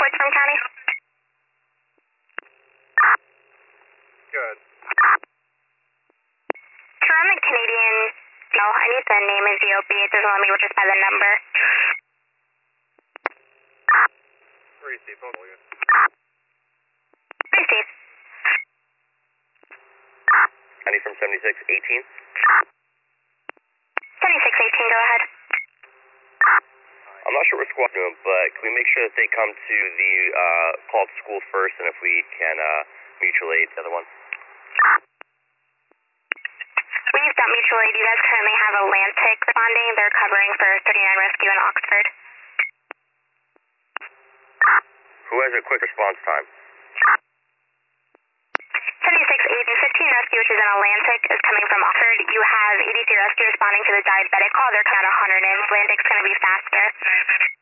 reports from County? Good. From the Canadian, no, I need the name of the OB. It doesn't let me just by the number. Receive, phone you. Receive. County from 7618. 7618, go ahead. I'm not sure what squad doing, but can we make sure that they come to the call to school first, and if we can mutual aid the other one? We've got mutual aid. You guys currently have Atlantic responding. They're covering for 39 Rescue in Oxford. Who has a quick response time? 7618, 15 Rescue, which is in Atlantic, is coming from Oxford. You have EDC Rescue responding to the diabetic call. They're kind of 100 in. Atlantic's going to be faster.